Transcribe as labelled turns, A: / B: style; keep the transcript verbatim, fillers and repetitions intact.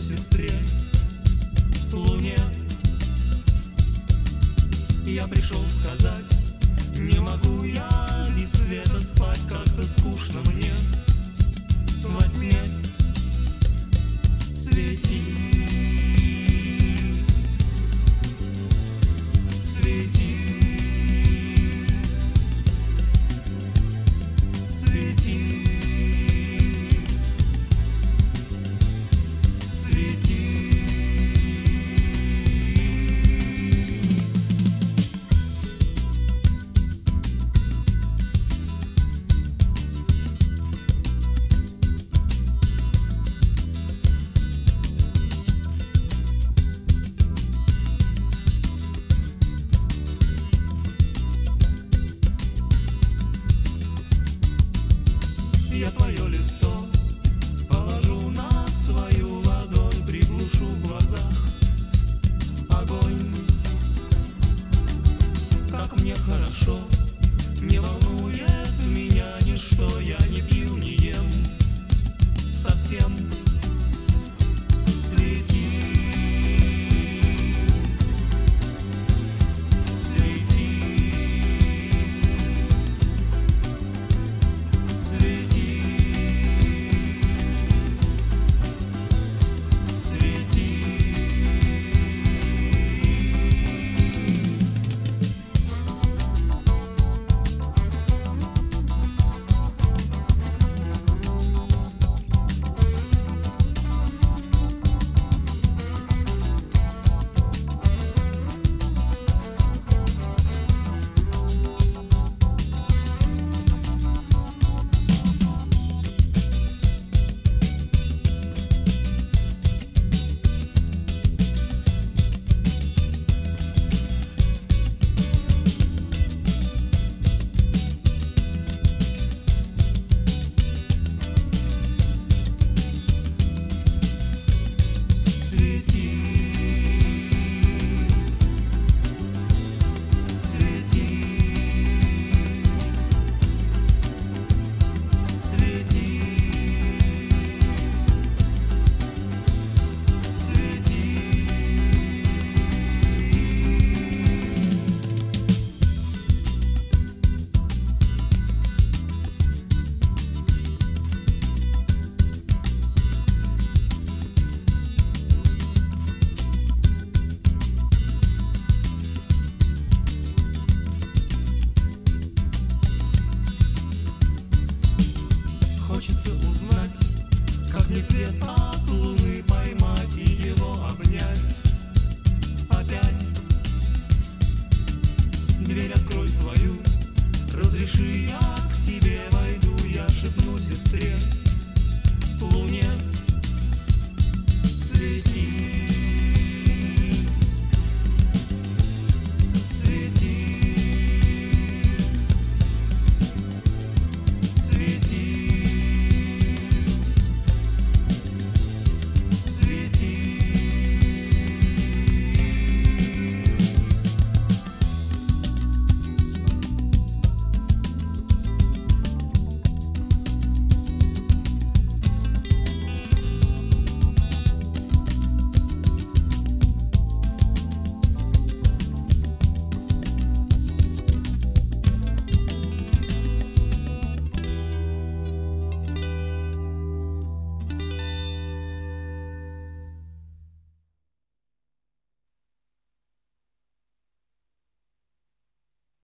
A: сестре, луне. Я пришел сказать, не могу я без света спать, как-то скучно мне во тьме. Свети, свети, свети, свети. Я твое лицо положу на свою ладонь, приглушу в глазах огонь. Как мне хорошо, не волнует меня ничто, я не пью, не ем совсем. Свети, свети, свети. Хочется узнать, как мне свет от луны поймать и его обнять опять. Дверь открой свою, разреши, я к тебе войду. Я шепну сестре, луне.